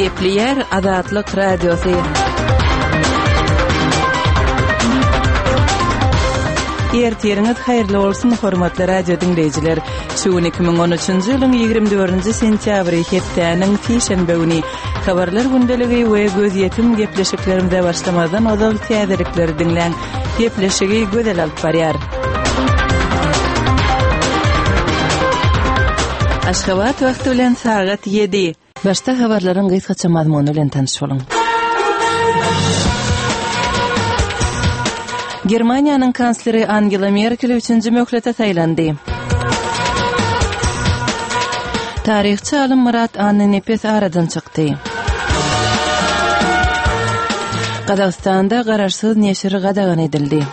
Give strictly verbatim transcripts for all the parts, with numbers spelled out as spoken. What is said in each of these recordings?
Gepleyer Azatlyk Radiosu. Ertiriniz hayırlı olsun hormatly radio dinleyijiler. Şu iki bin on üçinji ýylyň ýygrimi dördünji sentýabry hepdeniň Tişenbe güni habarlar gündeligi we göz ýetim gepleşiklerimde başlamadan ozal täzelikleri dinleň. Gepleşigi gözel alyp barýar. Aşgabat wagty bilen sagat yedi. Başta habarlaryň gysgaça mazmuny bilen tanış boluň. Germaniýanyň kansleri Angela Merkel üçinji möhlete saýlandy. Tarihçi alim Murat Annenepes aradan çykdy. Kazakstanda gararsız neşir gadagan edildi.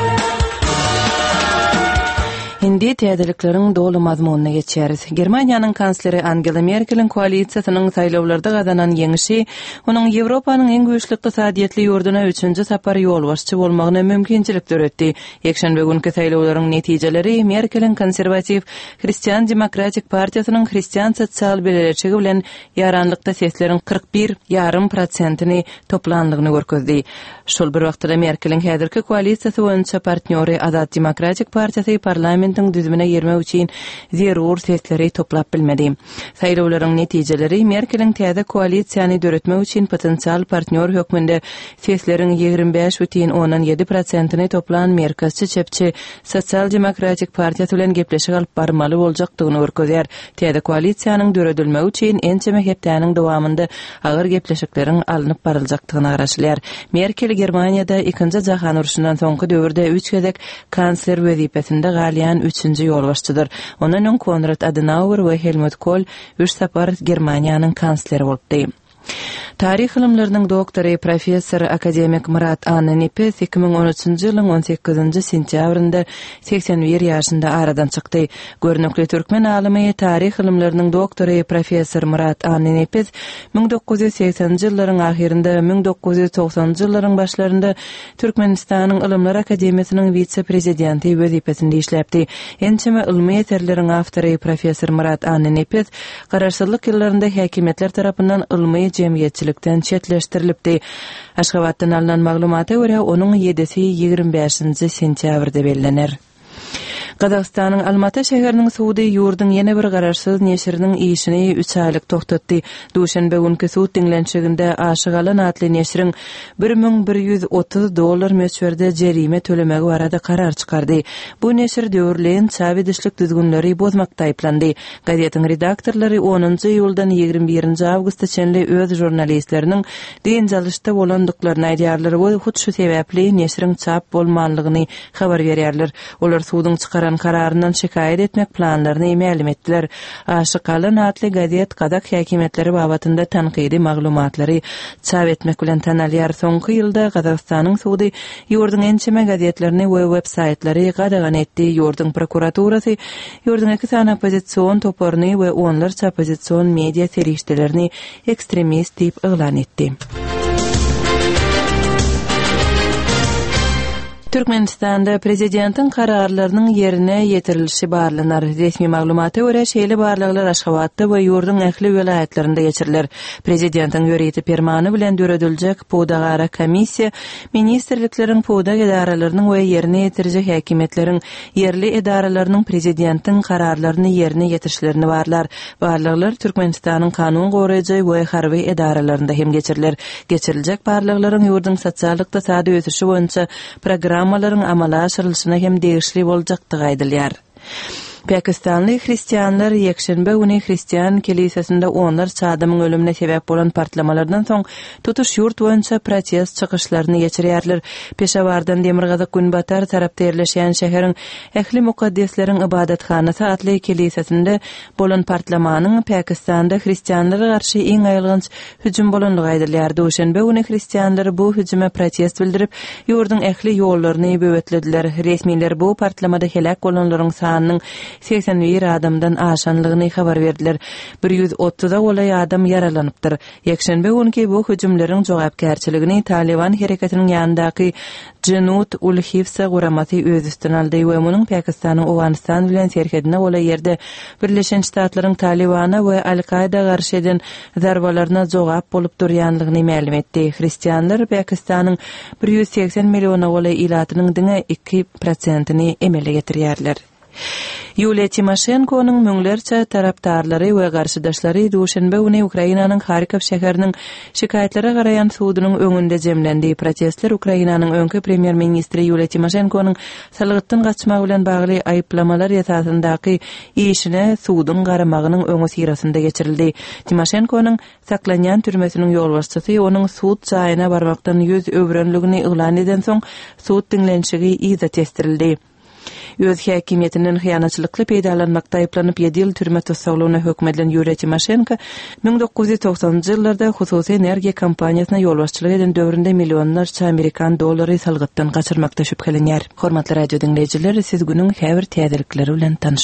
Hindi täzeliklerin dolu mazmununa geçeriz. Germaniýanyň kansleri Angela Merkel'in koalisiýasynyň saýlawlarda gazanan ýeňişi onuň Ýewropanyň en güýçli ykdysadyetli ýurduna üçinji sapar ýolbaşçy bolmagyna mümkinçilik döretdi. Ýekşenbe günkü saýlawlaryň netijeleri Merkel'in konservativ Hristiýan Demokratik partiýasynyň Hristiýan sosial beleleçigi bilen ýaranlykda sesleriň kırk bir yarım şeýle prosentyny toplandygyny görkezdi. Şol bir wagtda Merkel'in häzirki koalisiýasy boýunça partnýory Azat Demokratik partiýasy parlament düzümine girmek üçin zerur sesleri toplap bilmedi. Saýlawlaryň netijeleri Merkel'in täze koalisiýany döretmek üçin potensial partnýor hökmünde sesleriň ýigirmi beş şeýle ýedi prosentyny toplan merkezçi çepçi Sosial Demokratik partiýasy bilen gepleşik alyp barmaly boljakdygyny görkezýär. Täze koalisiýanyň döredilmegi üçin ençeme hepdeniň dowamında agyr gepleşikleriň alınıp baryljakdygyny garaşlýar. Merkel Germaniýada ikinji jahan uruşundan soňky döwürde üç gezek kansler wezipesinde galýan üçinji ýolbaşçydyr. Onuň öň Konrad Adenauer we Helmut Kohl üç sapar Germaniýanyň kansleri bolupdy. Tarih ilimleriniň doktory professor akademik Murat Annenepes iki bin on üçinji ýylyň on sekizinji sentýabrynda seksen bir ýaşynda aradan çykdy. Görnekli türkmen alimy tarih ilimleriniň doktory professor Murat Annenepes bin dokuz yüz seksenji ýyllaryň ahirinde bin dokuz yüz togsanjy ýyllaryň başlarynda Türkmenistanyň Ilimler Akademiýasynyň vitse-prezidenti wezipesinde işläpdi. Ençeme ilmi eserleriň awtory professor Murat Annenepes garaşsyzlyk ýyllarynda häkimetler tarapyndan ilmi jemgyýetçilikden çetleşdirilipdi. Aşgabatdan alynan maglumata görä onuň ýedisi ýygrimi beşinji sentýabrda bellener. Kazakstanyň Almaty şäheriniň suwdy ýurdyň ýene bir gararsyz neşiriniň işini üç aýlyk toktatdy. Duşanbe günkü suwd dinlençiginde Aşyk Alan atly neşiriň bir miň bir ýüz otuz dollar möçberde jerime tölemegi barada karar çykardy. Bu neşir döwürlen çaby dişlik düzgünleri bozmakda aýplandy. Gazetiň redaktorlary onunji ýyldan ýygrimi birinji awgustda çenli öz jurnalistleriň deňjalışda bolandyklaryny aýdýarlar we hut şu sebäpli neşiriň çap bolmanlygyny habar berýärler. Olar suwdyň çykaran kararyndan şikayet etmek planlaryny eýmälem etdiler. Aşyk Alan atly gazet Kazak häkimetleri babatynda tanqidi maglumatlary çap etmek bilen tanalýar. Soňky ýylda Kazakstanyň suwdy ýurdyň ençeme gazetlerini we websaytlary gadagan etdi. Ýurdyň prokuraturasy ýurdyň iki sana opozisiýon toporny we onlarça opozisiýon media serişdelerini ekstremist diýip elan etdi. Türkmenistanda prezidentiň kararlarynyň ýerine ýetirilişi barlanar. Resmi maglumata görä şeýle barlyklar Aşgabatda we ýurdun ähli welaýatlarynda geçiriler. Prezidentiň ýöreti permany bilen döredilýek Pudagara komissiýa ministrlikleriň puda edaralarynyň we ýerine ýetirjek häkimetleriň ýerli edaralarynyň prezidentiň kararlaryny ýerine ýetirişlerini barlar. Barlyklar Türkmenistanyň kanun goraýjy we harby edaralarynda hem geçiriler. Geçiriljek barlyklaryň ýurdun sosiallyk tasady ösüşi boýunça program amalaryň amala aşyrylyşyna hem degişli boljakdygy aýdylýar. Pakistanly hristiýanlar ýekşenbe güni hristiýan kilisiýasynda onlar çadamyň ölümine sebäp bolan partlamalardan soň tutuş ýurt boýunça protest çykyşlaryny geçirýärler. Peşawardan Demirgazyk Günbatar tarapda ýerleşýän şäheriň ähli mukaddesleriň ibadathanasy atly kilisiýasynda bolan partlamanyň Pakistanda hristiýanlara garşy iň aýylgynç hüjüm bolanlygy aýdylýar. Duşanbe güni hristiýanlar bu hüjüme protest bildirip ýurdun ähli ýollaryny böwetlediler. Resmiler bu partlamada helak bolanlaryň sanynyň seksen bir adamdan aşanlygyny habar berdiler. bir yüz otuz olay adam yaralanypdyr. Ýekşenbe günki bu hüjümleriň jogapkärçiligini Taliban hereketiniň ýanyndaky Janut ul Hifsa guramaty öz üstüne aldy we munyň Pakistanyň Awganistan bilen serkedine olay ýerde Birleşen Ştatlaryň Talibana we Al-Qaida garşy eden zarbalaryna jogap bolup durýanlygyny ma'lum etdi. Hristianlar Pakistanyň bir yüz seksen million olay ilatynyň diňe iki prosentini emele getirýärler. Yulia Timoshenko'nun müňlerçe taraptarlary we garşydaşlary duşanbe güni Ukrainanyň Kharkiv şäheriniň şikayetlere garaýan suudynyň öňünde jemlendi. Protestler Ukrainanyň öňkü premier ministri Yulia Timoshenko'nun salgytdan gaçmak bilen bagly aýyplamalar ýetadyndaky işine suudun garamagynyň öňü sirasynda geçirildi. Timoshenko'nun saklanýan türmesiniň ýolbaşçysy onuň suud çaýyna barmakdan ýüz öwrenligini ýylan eden soň suud dinlenşigi izat estirildi. Öz häkimiýetiniň hyýanatçylykly peýdalanmakda aýyplanyp ýedi ýyl türme tutsaglygyna hökm edilen Yulia Timoshenko bin dokuz yüz toksanyňjy ýyllarda hususy energiýa kompaniýasyna ýolbaşçylyk eden döwründe millionlarça Amerikan dollary salgytdan gaçyrmakda şüphelenýär. Hormatly radio dinleýijiler, siz günüň häzir täzelikleri bilen